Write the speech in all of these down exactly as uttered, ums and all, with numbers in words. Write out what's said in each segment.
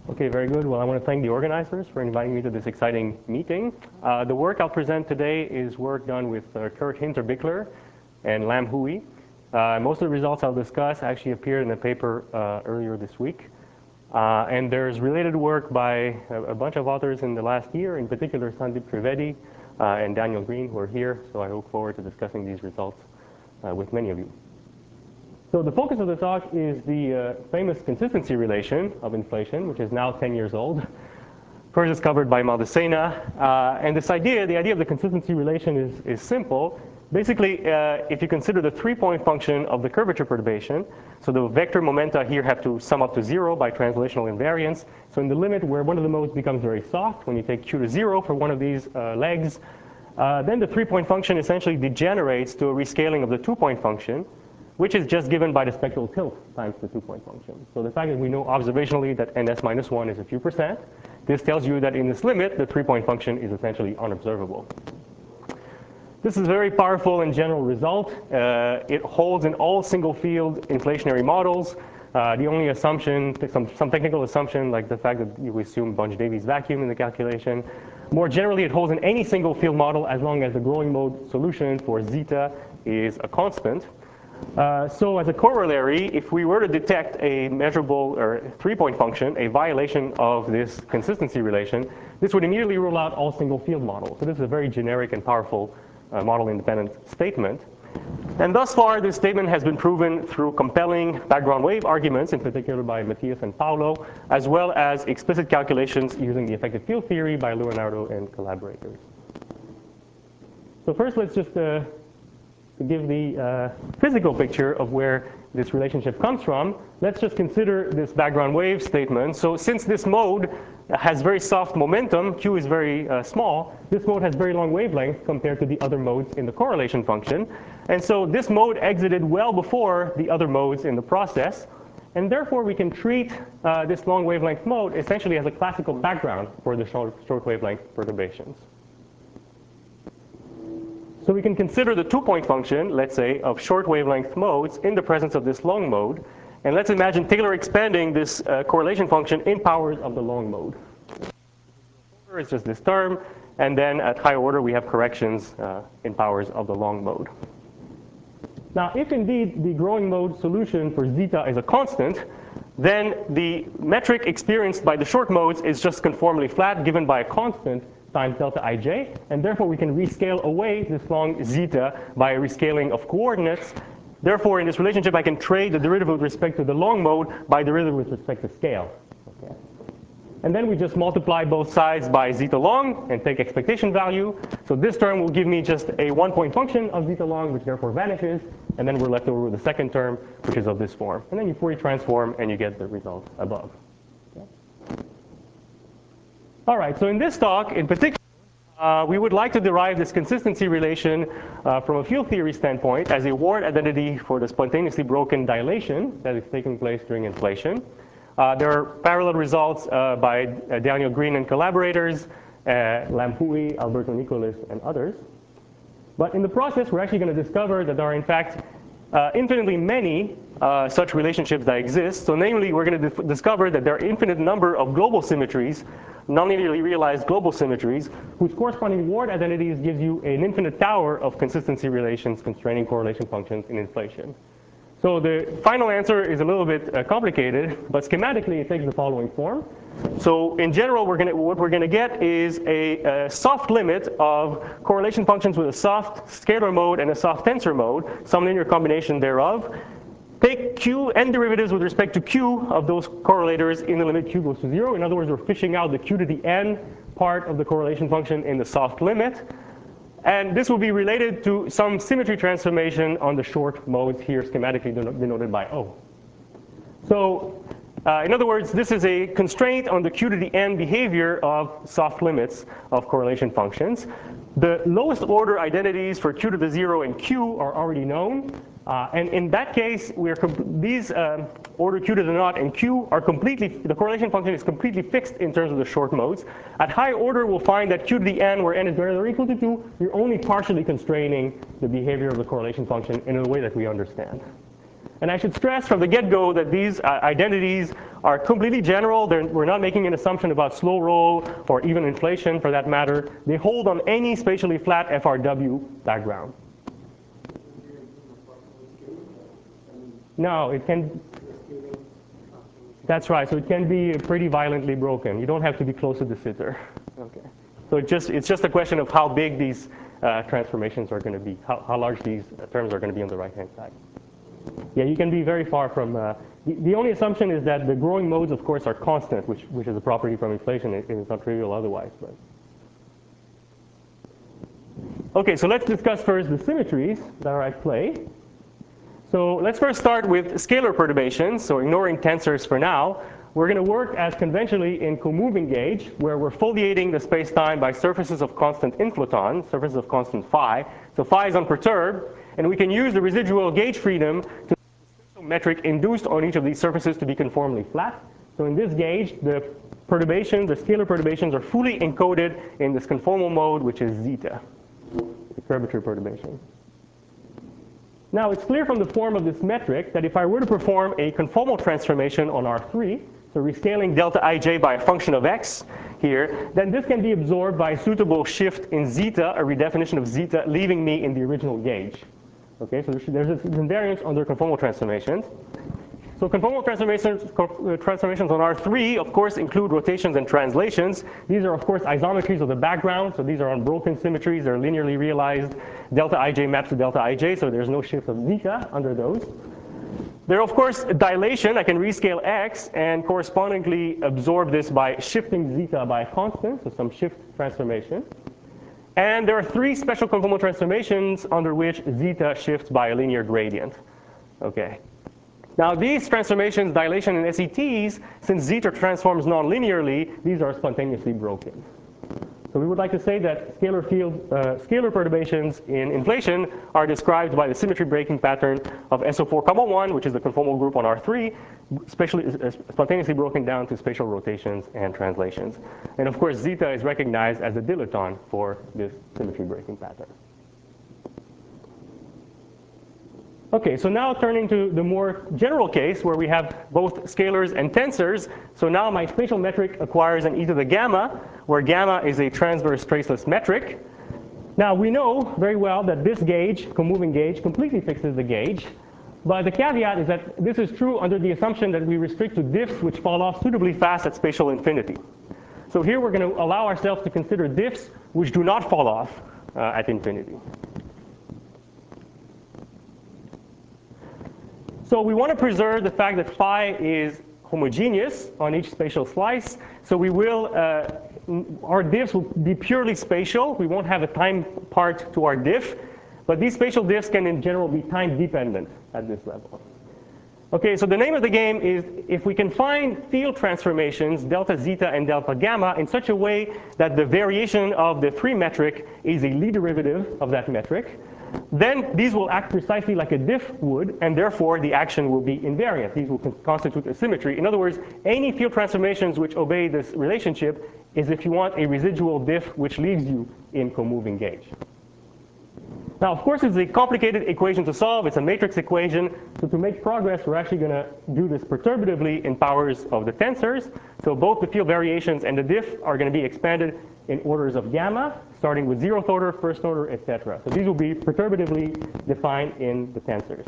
Okay, very good. Well, I want to thank the organizers for inviting me to this exciting meeting. Uh, the work I'll present today is work done with uh, Kurt Hinterbichler and Lam Hui. Uh, most of the results I'll discuss actually appeared in a paper uh, earlier this week. Uh, and there's related work by a, a bunch of authors in the last year, in particular Sandeep Trivedi uh, and Daniel Green, who are here. So I look forward to discussing these results uh, with many of you. So the focus of the talk is the uh, famous consistency relation of inflation, which is now ten years old. First discovered by Maldacena. Uh, and this idea, the idea of the consistency relation is, is simple. Basically, uh, if you consider the three-point function of the curvature perturbation, so the vector momenta here have to sum up to zero by translational invariance. So in the limit where one of the modes becomes very soft, when you take q to zero for one of these uh, legs, uh, then the three-point function essentially degenerates to a rescaling of the two-point function, which is just given by the spectral tilt times the two-point function. So the fact that we know observationally that ns minus one is a few percent, this tells you that in this limit, the three-point function is essentially unobservable. This is a very powerful and general result. Uh, it holds in all single-field inflationary models. Uh, the only assumption, some, some technical assumption, like the fact that you assume Bunch-Davies vacuum in the calculation. More generally, it holds in any single-field model as long as the growing mode solution for zeta is a constant. Uh, so as a corollary, if we were to detect a measurable or three-point function, a violation of this consistency relation, this would immediately rule out all single-field models. So this is a very generic and powerful uh, model-independent statement. And thus far, this statement has been proven through compelling background wave arguments, in particular by Matthias and Paulo, as well as explicit calculations using the effective field theory by Leonardo and collaborators. So first, let's just uh, to give the uh, physical picture of where this relationship comes from, let's just consider this background wave statement. So since this mode has very soft momentum, q is very uh, small, this mode has very long wavelength compared to the other modes in the correlation function. And so this mode exited well before the other modes in the process. And therefore, we can treat uh, this long wavelength mode essentially as a classical background for the short, short wavelength perturbations. So we can consider the two-point function, let's say, of short wavelength modes in the presence of this long mode. And let's imagine Taylor expanding this uh, correlation function in powers of the long mode. It's just this term. And then at higher order, we have corrections uh, in powers of the long mode. Now, if indeed the growing mode solution for zeta is a constant, then the metric experienced by the short modes is just conformally flat given by a constant times delta ij, and therefore we can rescale away this long zeta by a rescaling of coordinates. Therefore, in this relationship, I can trade the derivative with respect to the long mode by derivative with respect to scale. Okay. And then we just multiply both sides by zeta long and take expectation value. So this term will give me just a one-point function of zeta long, which therefore vanishes. And then we're left over with the second term, which is of this form. And then you Fourier transform, and you get the result above. All right, so in this talk, in particular, uh, we would like to derive this consistency relation uh, from a field theory standpoint as a Ward identity for the spontaneously broken dilation that is taking place during inflation. Uh, there are parallel results uh, by uh, Daniel Green and collaborators, uh, Lam Hui, Alberto Nicolis, and others. But in the process, we're actually going to discover that there are, in fact, uh, infinitely many uh, such relationships that exist. So namely, we're going to discover that there are infinite number of global symmetries, non-linearly realized global symmetries, whose corresponding Ward identities gives you an infinite tower of consistency relations constraining correlation functions in inflation. So the final answer is a little bit uh, complicated, but schematically it takes the following form. So in general, we're gonna, what we're going to get is a, a soft limit of correlation functions with a soft scalar mode and a soft tensor mode, some linear combination thereof. Take q n derivatives with respect to q of those correlators in the limit q goes to zero. In other words, we're fishing out the q to the n part of the correlation function in the soft limit. And this will be related to some symmetry transformation on the short modes here, schematically denoted by O. So uh, in other words, this is a constraint on the q to the n behavior of soft limits of correlation functions. The lowest order identities for q to the zero and q are already known. Uh, and in that case, we are these uh, order q to the naught and q are completely, the correlation function is completely fixed in terms of the short modes. At high order, we'll find that q to the n, where n is greater than or equal to two, you're only partially constraining the behavior of the correlation function in a way that we understand. And I should stress from the get-go that these uh, identities are completely general. They're, we're not making an assumption about slow roll or even inflation for that matter. They hold on any spatially flat F R W background. No, it can. That's right. So it can be pretty violently broken. You don't have to be close to the sitter. Okay. So it just, it's just a question of how big these uh, transformations are going to be, how, how large these terms are going to be on the right-hand side. Yeah, you can be very far from. Uh, the, the only assumption is that the growing modes, of course, are constant, which, which is a property from inflation. It, it's not trivial otherwise. But. Okay, so let's discuss first the symmetries that are at play. So let's first start with scalar perturbations. So ignoring tensors for now, we're going to work as conventionally in co-moving gauge, where we're foliating the space-time by surfaces of constant inflaton, surfaces of constant phi. So phi is unperturbed, and we can use the residual gauge freedom to the metric induced on each of these surfaces to be conformally flat. So in this gauge, the perturbations, the scalar perturbations, are fully encoded in this conformal mode, which is zeta, the curvature perturbation. Now, it's clear from the form of this metric that if I were to perform a conformal transformation on R three, so rescaling delta ij by a function of x here, then this can be absorbed by a suitable shift in zeta, a redefinition of zeta, leaving me in the original gauge. Okay, so there's this invariance under conformal transformations. So conformal transformations, transformations on R three, of course, include rotations and translations. These are, of course, isometries of the background. So these are unbroken symmetries. They're linearly realized. Delta ij maps to delta ij, so there's no shift of zeta under those. There, of course, dilation. I can rescale x and correspondingly absorb this by shifting zeta by a constant, so some shift transformation. And there are three special conformal transformations under which zeta shifts by a linear gradient. Okay. Now, these transformations, dilation and S E Ts, since zeta transforms non-linearly, these are spontaneously broken. So we would like to say that scalar field, uh, scalar perturbations in inflation are described by the symmetry breaking pattern of S O four comma one, which is the conformal group on R three, spatially, uh, spontaneously broken down to spatial rotations and translations. And of course, zeta is recognized as a dilaton for this symmetry breaking pattern. Okay, so now turning to the more general case where we have both scalars and tensors. So now my spatial metric acquires an e to the gamma, where gamma is a transverse traceless metric. Now we know very well that this gauge, co-moving gauge, completely fixes the gauge. But the caveat is that this is true under the assumption that we restrict to diffs which fall off suitably fast at spatial infinity. So here we're going to allow ourselves to consider diffs which do not fall off uh, at infinity. So we want to preserve the fact that phi is homogeneous on each spatial slice. So we will, uh, our diffs will be purely spatial. We won't have a time part to our diff. But these spatial diffs can in general be time dependent at this level. Okay, so the name of the game is if we can find field transformations, delta zeta and delta gamma, in such a way that the variation of the three metric is a Lie derivative of that metric, then these will act precisely like a diff would, and therefore the action will be invariant. These will constitute a symmetry. In other words, any field transformations which obey this relationship is, if you want, a residual diff which leaves you in co-moving gauge. Now, of course, it's a complicated equation to solve. It's a matrix equation. So to make progress, we're actually going to do this perturbatively in powers of the tensors. So both the field variations and the diff are going to be expanded in orders of gamma, starting with zeroth order, first order, et cetera. So these will be perturbatively defined in the tensors.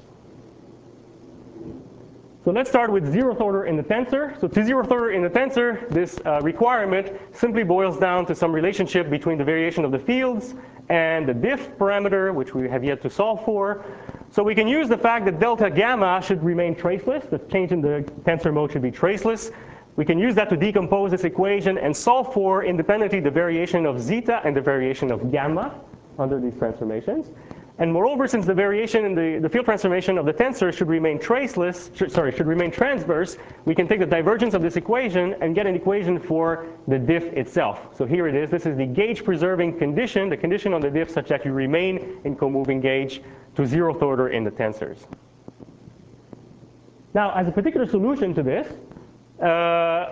So let's start with zeroth order in the tensor. So to zeroth order in the tensor, this uh, requirement simply boils down to some relationship between the variation of the fields and the diff parameter, which we have yet to solve for. So we can use the fact that delta gamma should remain traceless. The change in the tensor mode should be traceless. We can use that to decompose this equation and solve for independently the variation of zeta and the variation of gamma under these transformations. And moreover, since the variation in the, the field transformation of the tensor should remain traceless, should, sorry, should remain transverse, we can take the divergence of this equation and get an equation for the diff itself. So here it is. This is the gauge preserving condition, the condition on the diff such that you remain in co-moving gauge to zeroth order in the tensors. Now, as a particular solution to this, Uh,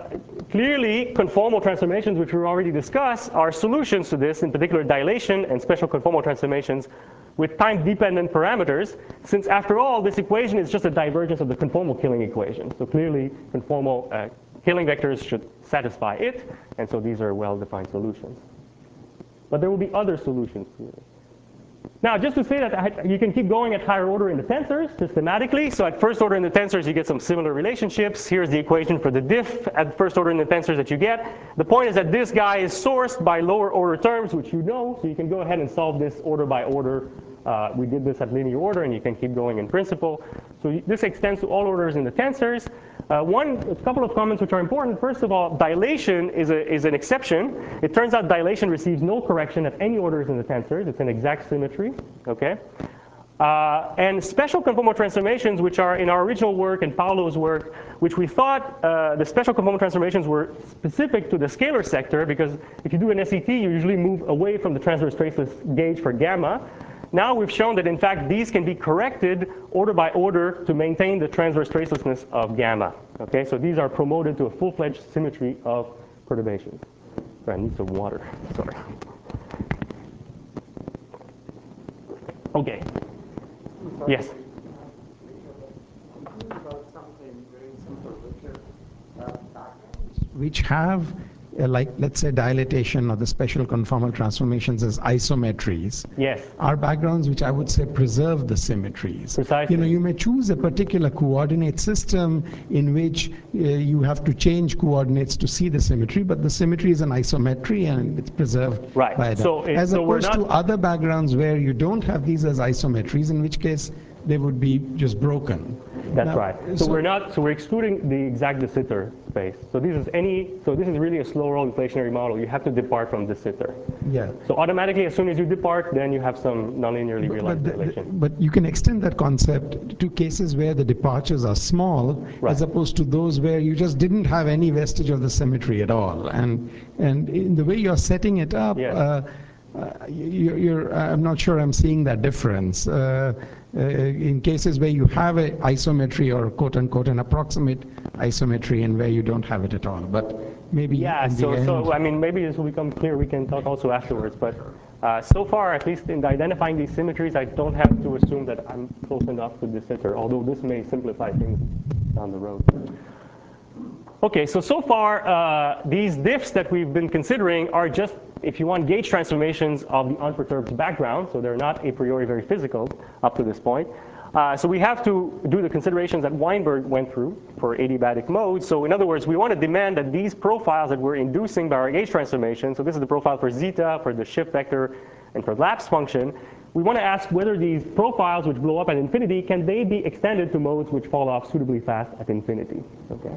Clearly, conformal transformations, which we already discussed, are solutions to this, in particular dilation and special conformal transformations with time-dependent parameters, since after all, this equation is just a divergence of the conformal killing equation. So clearly, conformal uh, killing vectors should satisfy it, and so these are well-defined solutions. But there will be other solutions to it. Now, just to say that you can keep going at higher order in the tensors systematically. So at first order in the tensors, you get some similar relationships. Here's the equation for the diff at first order in the tensors that you get. The point is that this guy is sourced by lower order terms, which you know. So you can go ahead and solve this order by order. Uh, we did this at linear order, and you can keep going in principle. So this extends to all orders in the tensors. Uh, one, a couple of comments which are important. First of all, dilation is, a, is an exception. It turns out dilation receives no correction at any orders in the tensors. It's an exact symmetry, okay? Uh, and special conformal transformations, which are in our original work and Paolo's work, which we thought uh, the special conformal transformations were specific to the scalar sector, because if you do an S E T, you usually move away from the transverse traceless gauge for gamma. Now we've shown that, in fact, these can be corrected order by order to maintain the transverse tracelessness of gamma. Okay, so these are promoted to a full-fledged symmetry of perturbations. I need some water. Sorry. Okay. Yes. Which have, uh, like, let's say, dilatation or the special conformal transformations as isometries. Yes. Are backgrounds which I would say preserve the symmetries. Precisely. You know, you may choose a particular coordinate system in which uh, you have to change coordinates to see the symmetry, but the symmetry is an isometry and it's preserved right. by that. So it, as so opposed we're not, to other backgrounds where you don't have these as isometries, in which case they would be just broken. That's now, right. So, so we're not. So we're excluding the exact de Sitter space. So this is any. So this is really a slow roll inflationary model. You have to depart from de Sitter. Yeah. So automatically, as soon as you depart, then you have some nonlinearly realized but, the, relation. but you can extend that concept to cases where the departures are small, right, as opposed to those where you just didn't have any vestige of the symmetry at all. And and in the way you're setting it up. Yes. Uh, Uh, you're, you're, I'm not sure I'm seeing that difference. Uh, uh, in cases where you have an isometry or quote-unquote an approximate isometry and where you don't have it at all. But maybe yeah, in the so, end, so I mean, maybe this will become clear. We can talk also afterwards. But uh, so far, at least in identifying these symmetries, I don't have to assume that I'm close enough to de Sitter, although this may simplify things down the road. Okay, so so far, uh, these diffs that we've been considering are just, if you want, gauge transformations of the unperturbed background. So they're not a priori very physical up to this point. Uh, so we have to do the considerations that Weinberg went through for adiabatic modes. So in other words, we want to demand that these profiles that we're inducing by our gauge transformation, so this is the profile for zeta, for the shift vector, and for the lapse function, we want to ask whether these profiles which blow up at infinity, can they be extended to modes which fall off suitably fast at infinity? Okay.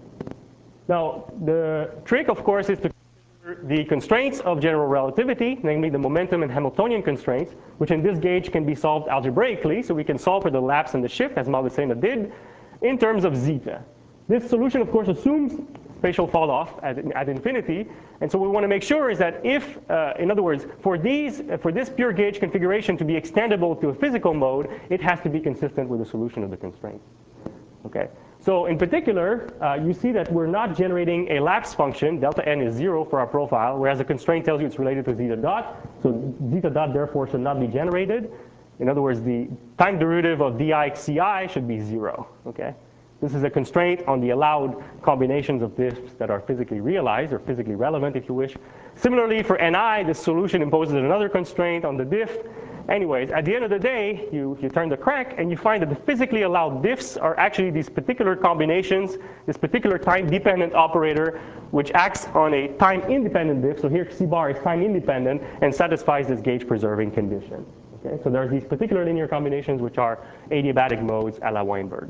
Now, the trick, of course, is to consider the constraints of general relativity, namely the momentum and Hamiltonian constraints, which in this gauge can be solved algebraically. So we can solve for the lapse and the shift, as Maldacena did, in terms of zeta. This solution, of course, assumes spatial fall off at, at infinity. And so we want to make sure is that if, uh, in other words, for these, for this pure gauge configuration to be extendable to a physical mode, it has to be consistent with the solution of the constraint. Okay. So in particular, uh, you see that we're not generating a lapse function. Delta n is zero for our profile, whereas the constraint tells you it's related to zeta dot. So zeta dot, therefore, should not be generated. In other words, the time derivative of dixci should be zero. Okay? This is a constraint on the allowed combinations of diffs that are physically realized, or physically relevant, if you wish. Similarly, for ni, this solution imposes another constraint on the diff. Anyways, at the end of the day, you, you turn the crank and you find that the physically allowed diffs are actually these particular combinations, this particular time-dependent operator, which acts on a time-independent diff. So here, C bar is time-independent and satisfies this gauge-preserving condition. Okay? So there's these particular linear combinations which are adiabatic modes a la Weinberg.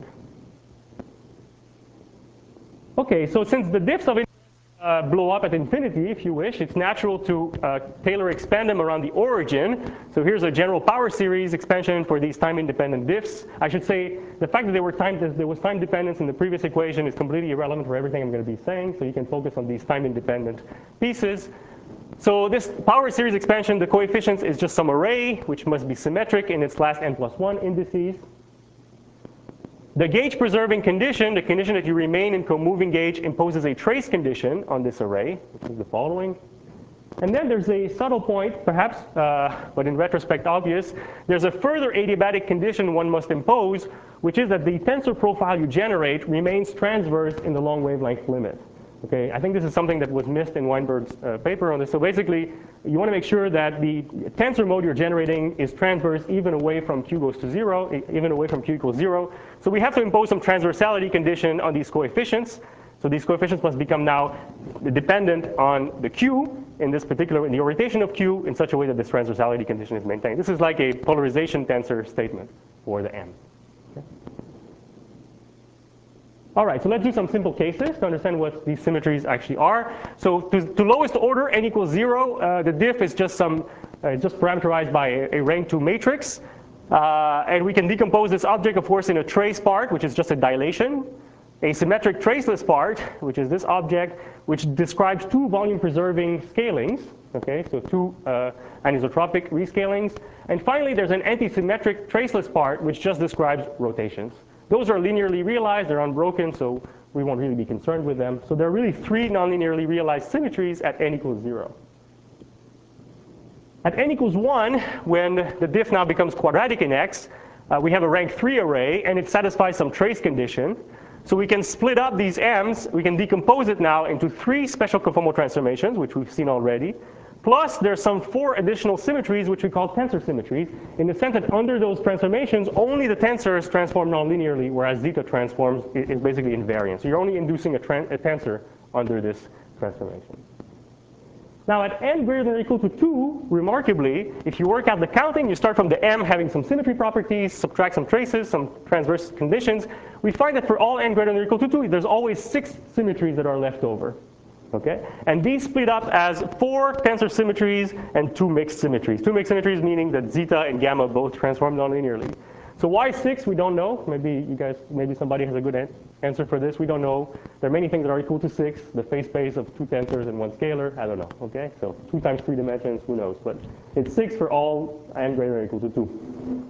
Okay, so since the diffs of Uh, blow up at infinity, if you wish, it's natural to uh, Taylor expand them around the origin. So here's a general power series expansion for these time-independent diffs. I should say the fact that there, were time, that there was time dependence in the previous equation is completely irrelevant for everything I'm going to be saying. So you can focus on these time-independent pieces. So this power series expansion, the coefficients is just some array, which must be symmetric in its last n plus one indices. The gauge-preserving condition, the condition that you remain in co-moving gauge, imposes a trace condition on this array, which is the following. And then there's a subtle point, perhaps, uh, but in retrospect obvious. There's a further adiabatic condition one must impose, which is that the tensor profile you generate remains transverse in the long wavelength limit. Okay, I think this is something that was missed in Weinberg's uh, paper on this. So basically, you want to make sure that the tensor mode you're generating is transverse even away from q goes to zero, even away from q equals zero. So we have to impose some transversality condition on these coefficients. So these coefficients must become now dependent on the q in this particular, in the orientation of q in such a way that this transversality condition is maintained. This is like a polarization tensor statement for the M. Okay. All right, so let's do some simple cases to understand what these symmetries actually are. So to, to lowest order, n equals zero, uh, the diff is just some, uh, just parameterized by a, a rank two matrix. Uh, and we can decompose this object, of course, in a trace part, which is just a dilation. A symmetric traceless part, which is this object, which describes two volume-preserving scalings. Okay, so two uh, anisotropic rescalings. And finally, there's an antisymmetric traceless part, which just describes rotations. Those are linearly realized, they're unbroken, so we won't really be concerned with them. So there are really three non-linearly realized symmetries at n equals zero. At n equals one, when the diff now becomes quadratic in X, uh, we have a rank three array, and it satisfies some trace condition. So we can split up these M's, we can decompose it now into three special conformal transformations, which we've seen already. Plus, there's some four additional symmetries, which we call tensor symmetries, in the sense that under those transformations, only the tensors transform non-linearly, whereas zeta transforms is basically invariant. So you're only inducing a, a tensor under this transformation. Now, at n greater than or equal to two, remarkably, if you work out the counting, you start from the M having some symmetry properties, subtract some traces, some transverse conditions. We find that for all n greater than or equal to two, there's always six symmetries that are left over. Okay? And these split up as four tensor symmetries and two mixed symmetries. Two mixed symmetries meaning that zeta and gamma both transform non-linearly. So why six? We don't know. Maybe you guys, maybe somebody has a good an answer for this. We don't know. There are many things that are equal to six. The phase space of two tensors and one scalar. I don't know. Okay? So two times three dimensions. Who knows? But it's six for all n greater than or equal to two.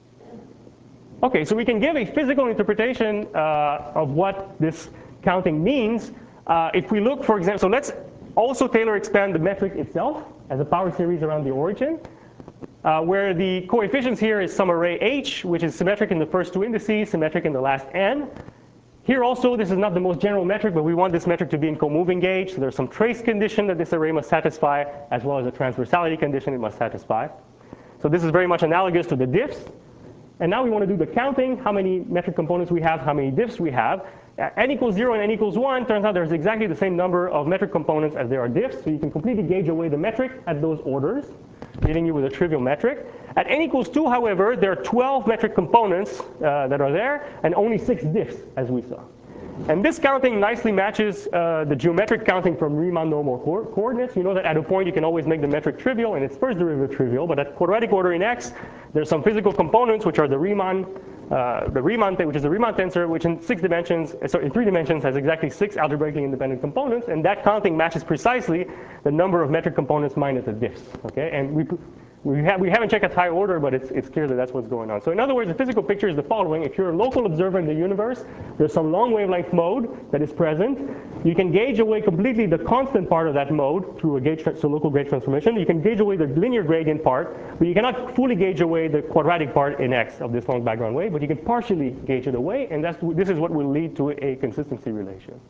Okay, so we can give a physical interpretation uh, of what this counting means. Uh, if we look, for example, so let's also Taylor expand the metric itself as a power series around the origin, uh, where the coefficients here is some array H, which is symmetric in the first two indices, symmetric in the last n. Here also, this is not the most general metric, but we want this metric to be in co-moving gauge. So there's some trace condition that this array must satisfy, as well as a transversality condition it must satisfy. So this is very much analogous to the diffs. And now we want to do the counting, how many metric components we have, how many diffs we have. At n equals zero and n equals one, turns out there's exactly the same number of metric components as there are diffs. So you can completely gauge away the metric at those orders, leaving you with a trivial metric. At n equals two, however, there are twelve metric components uh, that are there, and only six diffs, as we saw. And this counting nicely matches uh, the geometric counting from Riemann normal co coordinates. You know that at a point you can always make the metric trivial and its first derivative trivial, but at quadratic order in X, there's some physical components which are the Riemann, uh, the Riemann, which is the Riemann tensor, which in six dimensions, so in three dimensions has exactly six algebraically independent components, and that counting matches precisely the number of metric components minus the diffs. Okay, and we. We, have, we haven't checked at high order, but it's, it's clear that that's what's going on. So in other words, the physical picture is the following. If you're a local observer in the universe, there's some long wavelength mode that is present. You can gauge away completely the constant part of that mode through a gauge, so local gauge transformation. You can gauge away the linear gradient part, but you cannot fully gauge away the quadratic part in X of this long background wave, but you can partially gauge it away, and that's, this is what will lead to a consistency relation.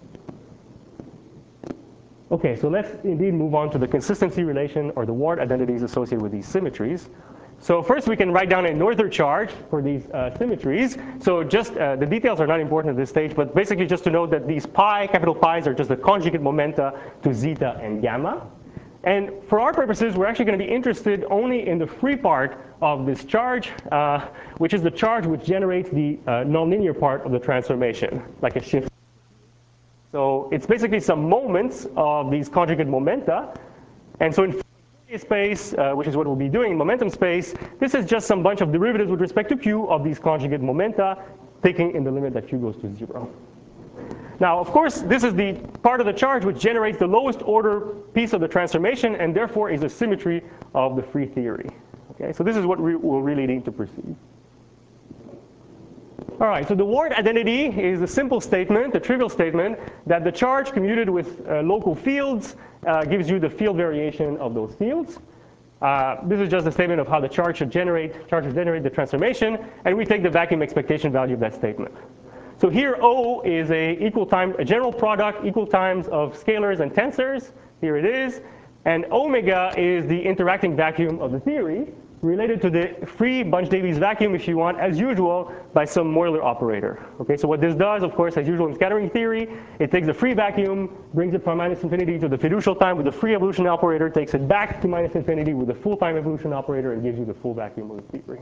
Okay, so let's indeed move on to the consistency relation or the Ward identities associated with these symmetries. So first we can write down a Noether charge for these uh, symmetries. So just, uh, the details are not important at this stage, but basically just to note that these pi, capital Pi's are just the conjugate momenta to zeta and gamma. And for our purposes, we're actually going to be interested only in the free part of this charge, uh, which is the charge which generates the uh, nonlinear part of the transformation, like a shift. So it's basically some moments of these conjugate momenta. And so in Fourier space, uh, which is what we'll be doing in momentum space, this is just some bunch of derivatives with respect to q of these conjugate momenta, taking in the limit that q goes to zero. Now, of course, this is the part of the charge which generates the lowest order piece of the transformation, and therefore is a symmetry of the free theory. Okay, so this is what we will really need to perceive. All right, so the Ward identity is a simple statement, a trivial statement, that the charge commuted with uh, local fields uh, gives you the field variation of those fields. Uh, this is just a statement of how the charge should generate, charge should generate the transformation, and we take the vacuum expectation value of that statement. So here O is a equal time, a general product equal times of scalars and tensors. Here it is. And omega is the interacting vacuum of the theory, related to the free Bunch-Davies vacuum, if you want, as usual, by some Euler operator. Okay, so what this does, of course, as usual in scattering theory, it takes the free vacuum, brings it from minus infinity to the fiducial time with the free evolution operator, takes it back to minus infinity with the full time evolution operator, and gives you the full vacuum of the theory.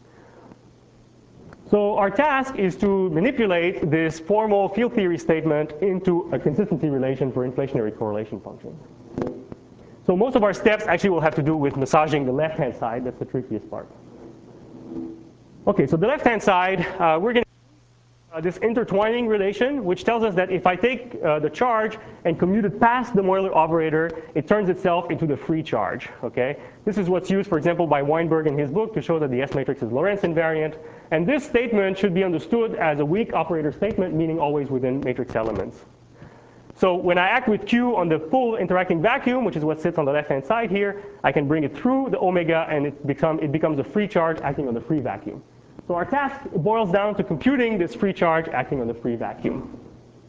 So our task is to manipulate this formal field theory statement into a consistency relation for inflationary correlation functions. So most of our steps actually will have to do with massaging the left-hand side. That's the trickiest part. OK, so the left-hand side, uh, we're going to uh, this intertwining relation, which tells us that if I take uh, the charge and commute it past the Euler operator, it turns itself into the free charge. Okay, this is what's used, for example, by Weinberg in his book to show that the S matrix is Lorentz invariant. And this statement should be understood as a weak operator statement, meaning always within matrix elements. So when I act with Q on the full interacting vacuum, which is what sits on the left-hand side here, I can bring it through the omega, and it, become, it becomes a free charge acting on the free vacuum. So our task boils down to computing this free charge acting on the free vacuum.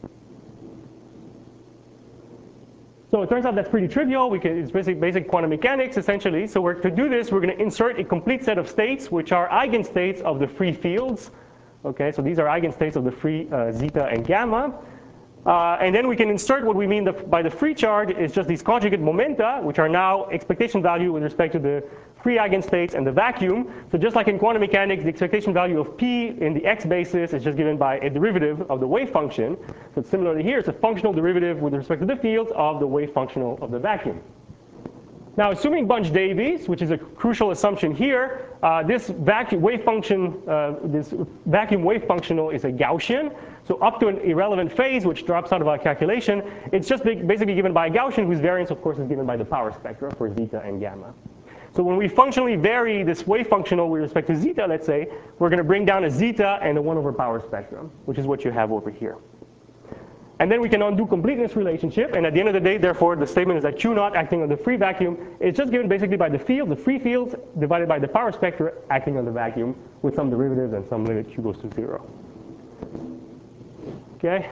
So it turns out that's pretty trivial. We can, it's basic, basic quantum mechanics, essentially. So we're, to do this, we're going to insert a complete set of states, which are eigenstates of the free fields. Okay, so these are eigenstates of the free uh, zeta and gamma. Uh, and then we can insert what we mean the, by the free charge is just these conjugate momenta, which are now expectation value with respect to the free eigenstates and the vacuum. So just like in quantum mechanics, the expectation value of P in the x basis is just given by a derivative of the wave function. So similarly here, it's a functional derivative with respect to the fields of the wave functional of the vacuum. Now, assuming Bunch-Davies, which is a crucial assumption here, uh, this vacuum wave function, uh, this vacuum wave functional is a Gaussian. So up to an irrelevant phase, which drops out of our calculation, it's just basically given by a Gaussian, whose variance, of course, is given by the power spectra for zeta and gamma. So when we functionally vary this wave functional with respect to zeta, let's say, we're going to bring down a zeta and a one over power spectrum, which is what you have over here. And then we can undo completeness relationship. And at the end of the day, therefore, the statement is that Q naught acting on the free vacuum is just given basically by the field, the free fields, divided by the power spectra acting on the vacuum with some derivatives and some limit Q goes to zero. Okay?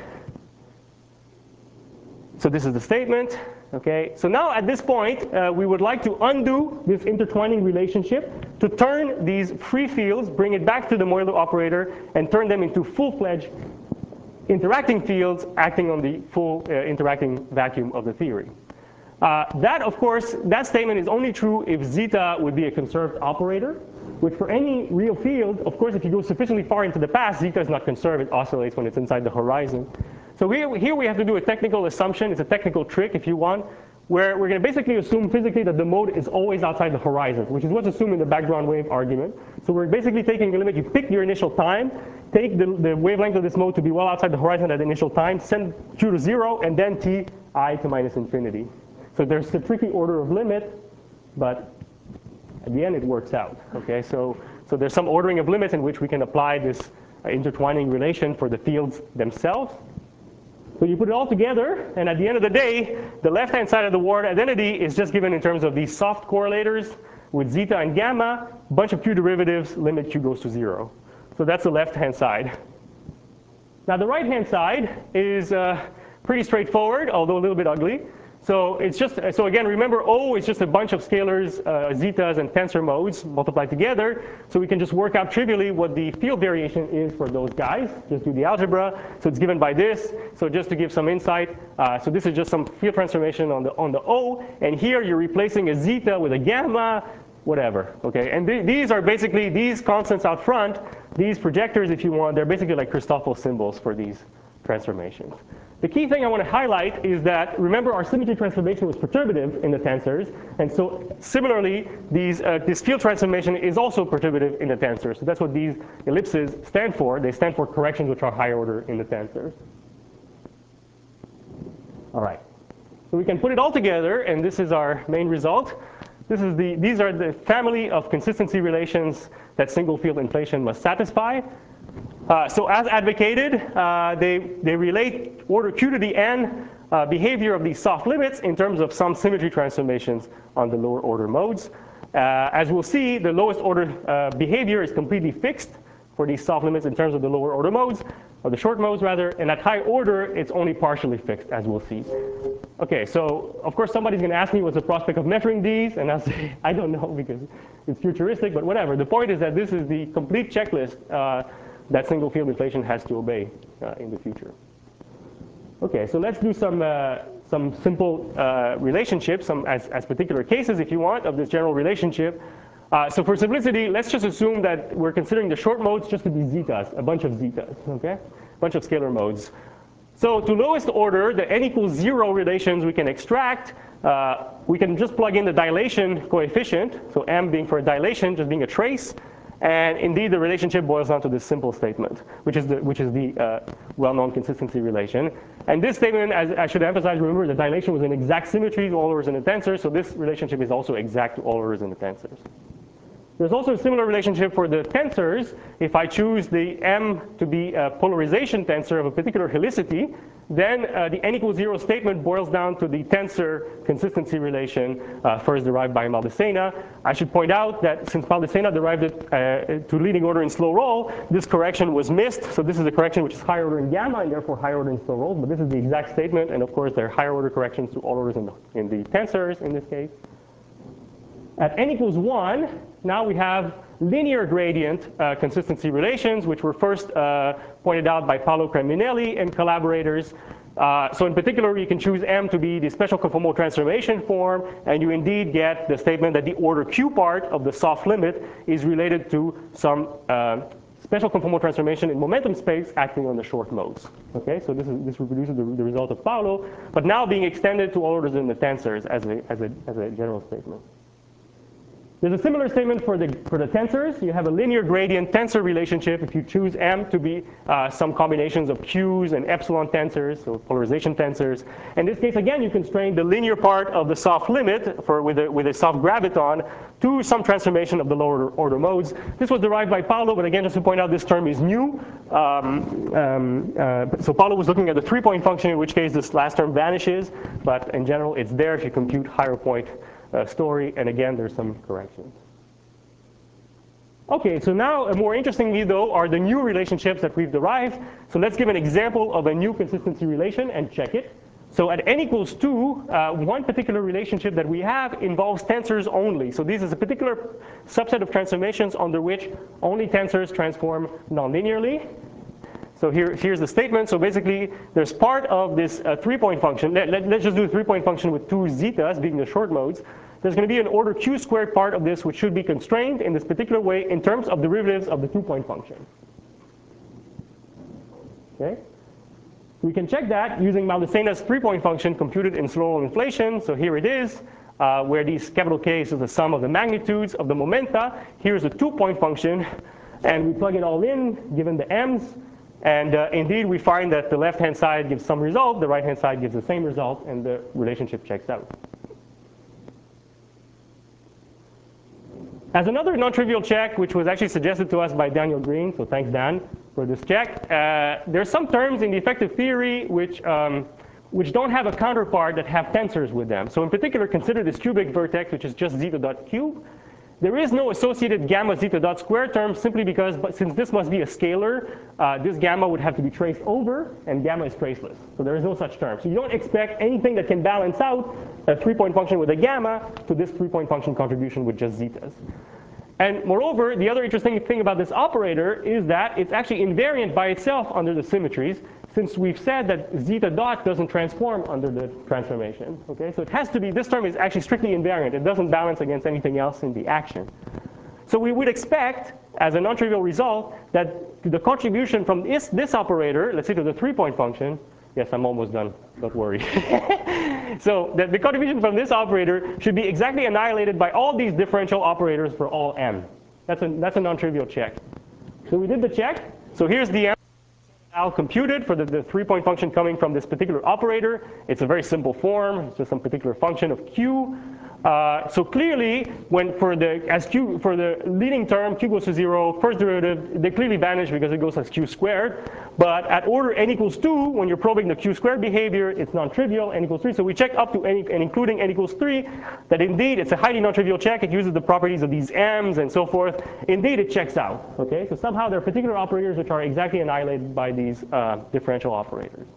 So this is the statement. Okay? So now at this point, uh, we would like to undo this intertwining relationship to turn these free fields, bring it back to the Euler operator, and turn them into full-fledged interacting fields acting on the full uh, interacting vacuum of the theory. Uh, that, of course, that statement is only true if zeta would be a conserved operator, which for any real field, of course, if you go sufficiently far into the past, zeta is not conserved. It oscillates when it's inside the horizon. So here, here we have to do a technical assumption. It's a technical trick, if you want, where we're going to basically assume physically that the mode is always outside the horizon, which is what's assumed in the background wave argument. So we're basically taking a limit. You pick your initial time, take the, the wavelength of this mode to be well outside the horizon at the initial time, send Q to zero, and then T I to minus infinity. So there's a tricky order of limit, but at the end it works out. Okay, so, so there's some ordering of limits in which we can apply this uh, intertwining relation for the fields themselves. So you put it all together, and at the end of the day, the left-hand side of the Ward identity is just given in terms of these soft correlators with zeta and gamma, bunch of Q derivatives, limit Q goes to zero. So that's the left-hand side. Now the right-hand side is uh, pretty straightforward, although a little bit ugly. So it's just, so again, remember O is just a bunch of scalars, uh, zetas and tensor modes multiplied together. So we can just work out trivially what the field variation is for those guys. Just do the algebra. So it's given by this. So just to give some insight, uh, so this is just some field transformation on the on the O. And here you're replacing a zeta with a gamma, whatever. Okay. And th these are basically these constants out front. These projectors, if you want, they're basically like Christoffel symbols for these transformations. The key thing I want to highlight is that, remember, our symmetry transformation was perturbative in the tensors. And so similarly, these, uh, this field transformation is also perturbative in the tensors. So that's what these ellipses stand for. They stand for corrections which are higher order in the tensors. All right. So we can put it all together, and this is our main result. This is the, these are the family of consistency relations that single field inflation must satisfy. Uh, so as advocated, uh, they, they relate order q to the n uh, behavior of these soft limits in terms of some symmetry transformations on the lower order modes. Uh, as we'll see, the lowest order uh, behavior is completely fixed for these soft limits in terms of the lower order modes, or the short modes rather, and at high order, it's only partially fixed, as we'll see. Okay, so of course somebody's gonna ask me what's the prospect of measuring these, and I'll say, I don't know because it's futuristic, but whatever. The point is that this is the complete checklist uh, that single field inflation has to obey uh, in the future. Okay, so let's do some, uh, some simple uh, relationships, some as, as particular cases, if you want, of this general relationship. Uh, so for simplicity, let's just assume that we're considering the short modes just to be zetas, a bunch of zetas, okay? A bunch of scalar modes. So to lowest order, the n equals zero relations we can extract, uh, we can just plug in the dilation coefficient, so m being for a dilation, just being a trace. And indeed, the relationship boils down to this simple statement, which is the, which is the uh, well-known consistency relation. And this statement, as I should emphasize, remember, the dilation was in exact symmetry to all orders in the tensor, so this relationship is also exact to all orders in the tensors. There's also a similar relationship for the tensors. If I choose the M to be a polarization tensor of a particular helicity, then uh, the n equals zero statement boils down to the tensor consistency relation uh, first derived by Maldacena. I should point out that since Maldacena derived it uh, to leading order in slow roll, this correction was missed. So this is a correction which is higher order in gamma and therefore higher order in slow rolls. But this is the exact statement. And of course, there are higher order corrections to all orders in the, in the tensors in this case. At n equals one, now we have linear gradient uh, consistency relations, which were first uh, pointed out by Paolo Creminelli and collaborators. Uh, so in particular, you can choose M to be the special conformal transformation form, and you indeed get the statement that the order Q part of the soft limit is related to some uh, special conformal transformation in momentum space acting on the short modes. Okay, so this, is, this reproduces the, the result of Paolo, but now being extended to all orders in the tensors as a, as a, as a general statement. There's a similar statement for the, for the tensors. You have a linear gradient tensor relationship if you choose M to be uh, some combinations of Q's and epsilon tensors, so polarization tensors. In this case, again, you constrain the linear part of the soft limit for, with, a, with a soft graviton to some transformation of the lower order modes. This was derived by Paolo, but again, just to point out, this term is new. Um, um, uh, so Paolo was looking at the three-point function, in which case this last term vanishes. But in general, it's there if you compute higher point Uh, story, and again, there's some corrections. Okay, so now, uh, more interestingly, though, are the new relationships that we've derived. So let's give an example of a new consistency relation and check it. So at n equals two, uh, one particular relationship that we have involves tensors only. So this is a particular subset of transformations under which only tensors transform nonlinearly. So here, here's the statement. So basically, there's part of this uh, three-point function. Let, let, let's just do a three-point function with two zetas being the short modes. There's going to be an order Q squared part of this, which should be constrained in this particular way in terms of derivatives of the two-point function. Okay? We can check that using Maldacena's three-point function computed in slow roll inflation. So here it is, uh, where these capital K's is the sum of the magnitudes of the momenta. Here's a two-point function, and we plug it all in, given the m's. And uh, indeed, we find that the left-hand side gives some result, the right-hand side gives the same result, and the relationship checks out. As another non-trivial check, which was actually suggested to us by Daniel Green, so thanks, Dan, for this check, uh, there's some terms in the effective theory which, um, which don't have a counterpart that have tensors with them. So in particular, consider this cubic vertex, which is just zeta dot cube. There is no associated gamma zeta dot square term simply because, but since this must be a scalar, uh, this gamma would have to be traced over, and gamma is traceless. So there is no such term. So you don't expect anything that can balance out a three-point function with a gamma to this three-point function contribution with just zetas. And moreover, the other interesting thing about this operator is that it's actually invariant by itself under the symmetries, since we've said that zeta dot doesn't transform under the transformation. Okay, so it has to be, this term is actually strictly invariant. It doesn't balance against anything else in the action. So we would expect, as a non-trivial result, that the contribution from this, this operator, let's say to the three-point function, yes, I'm almost done, don't worry. So that the contribution from this operator should be exactly annihilated by all these differential operators for all m. That's a, that's a non-trivial check. So we did the check. So here's the m now computed for the, the three-point function coming from this particular operator. It's a very simple form. It's just some particular function of q. Uh, so clearly, when for the as q for the leading term, q goes to zero, first derivative, they clearly vanish because it goes as q squared. But at order n equals two, when you're probing the q squared behavior, it's non-trivial, n equals three. So we check up to n and including n equals three, that indeed it's a highly non-trivial check. It uses the properties of these m's and so forth. Indeed, it checks out. Okay, so somehow there are particular operators which are exactly annihilated by these uh, differential operators.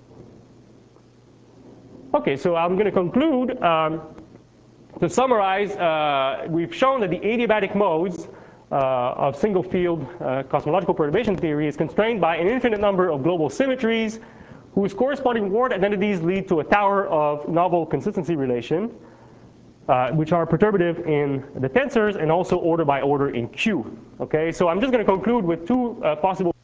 Okay, so I'm going to conclude. Um, To summarize, uh, we've shown that the adiabatic modes uh, of single field uh, cosmological perturbation theory is constrained by an infinite number of global symmetries whose corresponding ward identities lead to a tower of novel consistency relation, uh, which are perturbative in the tensors and also order by order in Q. Okay, so I'm just going to conclude with two uh, possible.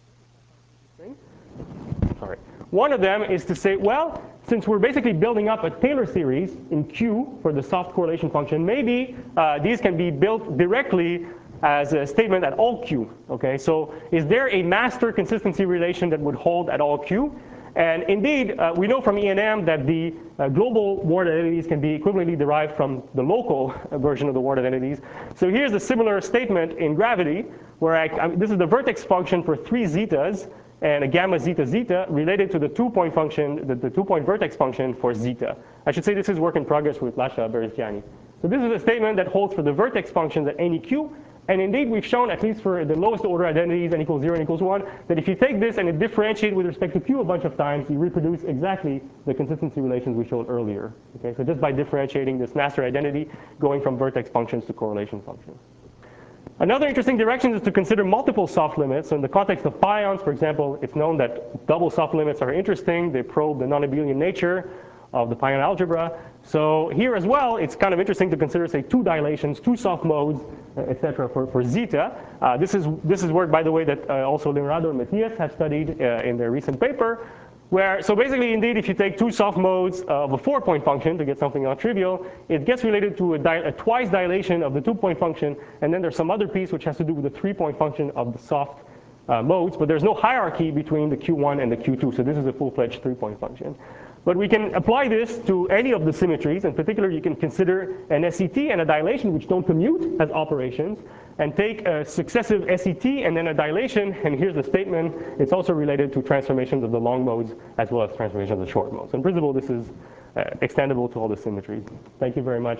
Sorry. One of them is to say, well, since we're basically building up a Taylor series in Q for the soft correlation function, maybe uh, these can be built directly as a statement at all Q. Okay, so is there a master consistency relation that would hold at all Q? And indeed, uh, we know from E N M that the uh, global ward identities can be equivalently derived from the local version of the ward identities. So here's a similar statement in gravity, where I, I, this is the vertex function for three zetas and a gamma zeta zeta related to the two-point function, the, the two-point vertex function for zeta. I should say this is work in progress with Lasha Bereziani. So this is a statement that holds for the vertex functions at any Q. And indeed, we've shown, at least for the lowest order identities, n equals zero, n equals one, that if you take this and it differentiate with respect to Q a bunch of times, you reproduce exactly the consistency relations we showed earlier. Okay, so just by differentiating this master identity, going from vertex functions to correlation functions. Another interesting direction is to consider multiple soft limits. So in the context of pions, for example, it's known that double soft limits are interesting. They probe the non-abelian nature of the pion algebra. So here as well, it's kind of interesting to consider, say, two dilations, two soft modes, et cetera, for, for zeta. Uh, this is this is work, by the way, that uh, also Leonardo and Matthias have studied uh, in their recent paper. Where, so basically, indeed, if you take two soft modes of a four-point function to get something non-trivial, it gets related to a, a twice dilation of the two-point function, and then there's some other piece which has to do with the three-point function of the soft uh, modes, but there's no hierarchy between the Q one and the Q two, so this is a full-fledged three-point function. But we can apply this to any of the symmetries. In particular, you can consider an S E T and a dilation which don't commute as operations, and take a successive S E T and then a dilation, and here's the statement. It's also related to transformations of the long modes as well as transformations of the short modes. In principle, this is uh, extendable to all the symmetries. Thank you very much.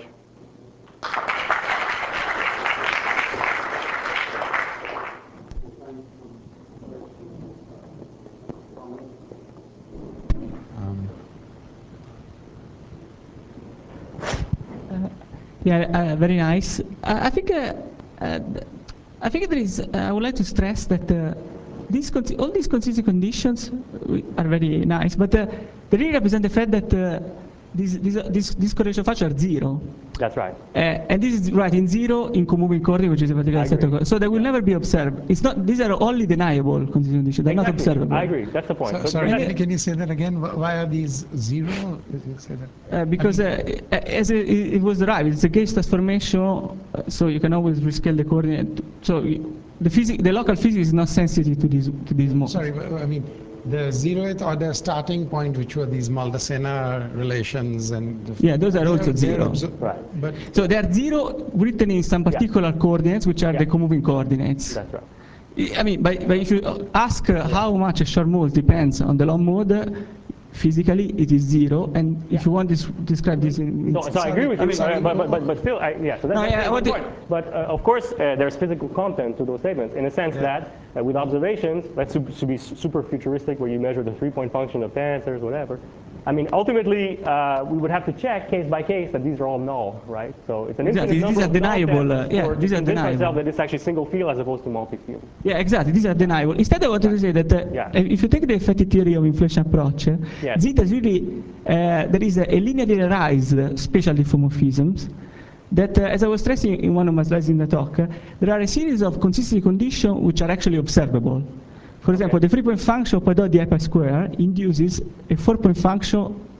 Yeah, uh, very nice. I, I think uh, uh, I think there is. Uh, I would like to stress that uh, these all these consistency conditions are very nice, but uh, they really represent the fact that uh, these these these, these correlation factors are zero. That's right. Uh, and this is right in zero in co-moving coordinate, which is a particular set of. So they will yeah. never be observed. It's not. These are only deniable consistency conditions. They're exactly. not observable. I agree. That's the point. So, so sorry, can, can you say that again? Why are these zero? You say that? Uh, because uh, as it, it was derived, it's a gauge transformation, uh, so you can always rescale the coordinate. So the physics, the local physics is not sensitive to these to these modes. Sorry, I mean. The zeroth or the starting point, which were these Maldacena relations, and the yeah, those are also zero. Right. But so they are zero written in some particular yeah. coordinates, which are yeah. the co-moving coordinates. That's right. I mean, but, but if you ask uh, how much a short mode depends on the long mode, uh, physically it is zero. And yeah. if you want to describe this in, in so, so I agree with you, uh, but, but, but, but still, I, yeah. So that's no, yeah, a good point. But uh, of course, uh, there's physical content to those statements in a sense yeah. that uh, with observations, let's su be super futuristic, where you measure the three-point function of tensors, whatever. I mean, ultimately, uh, we would have to check case by case that these are all null, right? So it's an infinite exactly. number these are of deniable. Uh, yeah, these are deniable. That it's actually single field as opposed to multi-field. Yeah, exactly. These are deniable. Instead, I wanted yeah. to say that uh, yeah. if you take the effective theory of inflation approach, uh, yes. zeta is really uh, there is a, a linearly linearized spatial diffeomorphisms. That, uh, as I was stressing in one of my slides in the talk, uh, there are a series of consistency conditions which are actually observable. For example, okay. the three-point function of pi dot di pi square induces a four-point function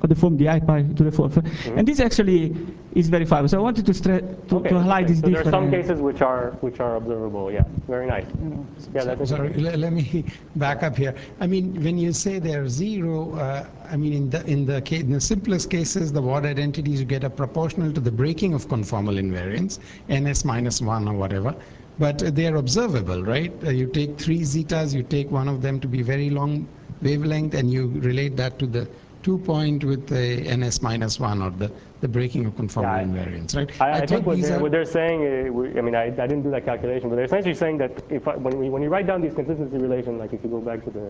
of the form di pi to the fourth. Mm-hmm. And this actually is verifiable. So I wanted to, to, okay, to highlight this so difference. there are some cases which are which are observable. Yeah, very nice. Yeah, so, that's sorry. Let, let me back up here. I mean, when you say they're zero, uh, I mean, in the in the case, in the simplest cases, the ward identities you get are proportional to the breaking of conformal invariance, ns minus one or whatever. But uh, they are observable, right? Uh, you take three zetas, you take one of them to be very long wavelength, and you relate that to the two point with the ns minus one, or the, the breaking of conformal yeah, invariance, right? I, I, I think what they're, what they're saying, uh, we, I mean, I, I didn't do that calculation, but they're essentially saying that if I, when, we, when you write down these consistency relations, like if you go back to the,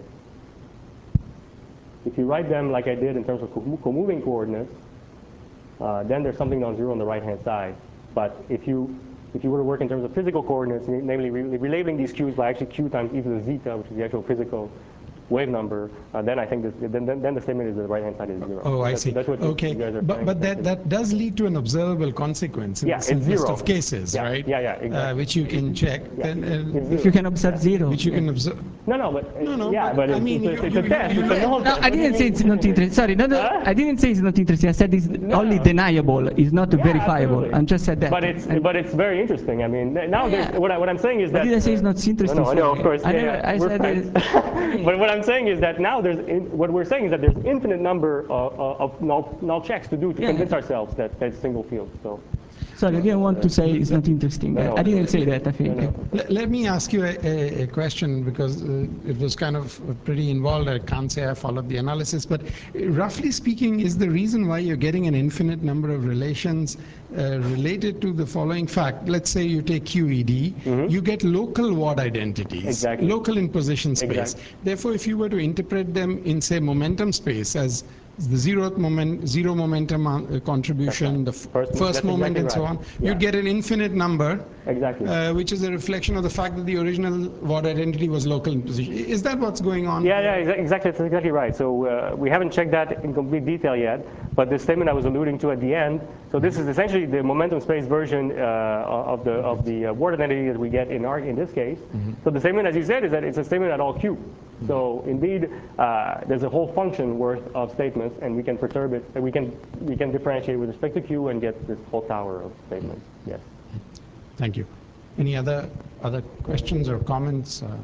if you write them like I did in terms of co-moving coordinates, uh, then there's something non-zero on the right-hand side. But if you if you were to work in terms of physical coordinates, namely re relabeling these q's by actually q times e to the zeta, which is the actual physical wave number, uh, then I think this, then, then, then the statement is the right-hand side is zero. Oh, I that's, see. That's what okay, you guys are but, saying. but that, that does lead to an observable consequence in yeah, the simplest zero. of cases, yeah, right? Yeah, yeah, exactly. Uh, which you can check. Yeah. Then, uh, if you can observe yeah. zero. Which you yeah. can observe. No, no, but no, no, yeah, but, but I it's, mean, it's, you, it's you, a test. You, it's you, a null no, test. I didn't say it's not interesting. Sorry, no, no, huh? I didn't say it's not interesting. I said it's no, only no. deniable. It's not yeah, verifiable. Absolutely. I just said that. But it's and but it's very interesting. I mean, now yeah. there's, what I, what I'm saying is but that. did I say it's not interesting? No, no, I know, of course. I yeah, never. yeah, I we're said friends. But what I'm saying is that now there's in, what we're saying is that there's infinite number of, of null, null checks to do to yeah. convince ourselves that that's single field. So. Sorry, I didn't want to say it's not interesting. No, no, I didn't say that, I think. No, no. Let, let me ask you a, a, a question, because uh, it was kind of pretty involved. I can't say I followed the analysis, but roughly speaking, is the reason why you're getting an infinite number of relations uh, related to the following fact. Let's say you take Q E D, mm-hmm. you get local ward identities, exactly. local in position space. Exactly. Therefore, if you were to interpret them in, say, momentum space as the zeroth moment, zero momentum uh, contribution, right. the first, first moment, exactly and right. so on, yeah. you'd get an infinite number, exactly, uh, which is a reflection of the fact that the original ward identity was local in position. Is that what's going on? Yeah, yeah, exactly. That's exactly right. So uh, we haven't checked that in complete detail yet, but the statement I was alluding to at the end. So this is essentially the momentum space version uh, of the of the uh, ward identity that we get in our in this case. Mm-hmm. So the statement, as you said, is that it's a statement at all q. So indeed, uh, there's a whole function worth of statements, and we can perturb it. We can we can differentiate with respect to q and get this whole tower of statements. Yes. Thank you. Any other other questions or comments? Uh,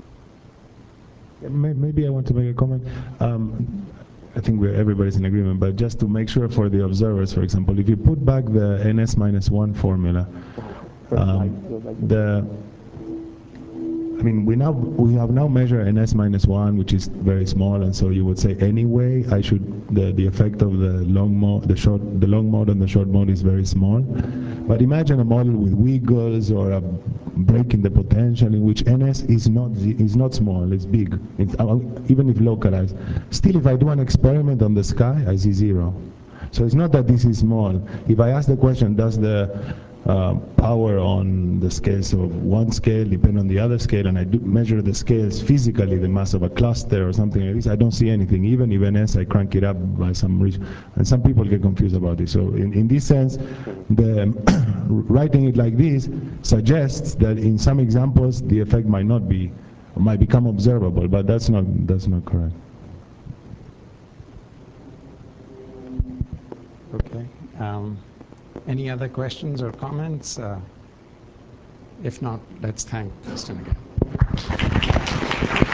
yeah, maybe I want to make a comment. Um, I think we're, everybody's in agreement, but just to make sure for the observers, for example, if you put back the ns minus one formula, um, the I mean, we now we have now measured ns minus one, which is very small, and so you would say anyway, I should the the effect of the long mode, the short, the long mode and the short mode is very small. But imagine a model with wiggles or a break in the potential in which ns is not is not small, it's big. It's, uh, even if localized, still, if I do an experiment on the sky, I see zero. So it's not that this is small. If I ask the question, does the Uh, power on the scales of one scale depend on the other scale, and I do measure the scales physically, the mass of a cluster or something like this, I don't see anything. Even if ns, I crank it up by some reason, and some people get confused about this. So in, in this sense, the writing it like this suggests that in some examples the effect might not be, might become observable, but that's not that's not correct. Okay. Um, Any other questions or comments? Uh, if not, let's thank Justin again.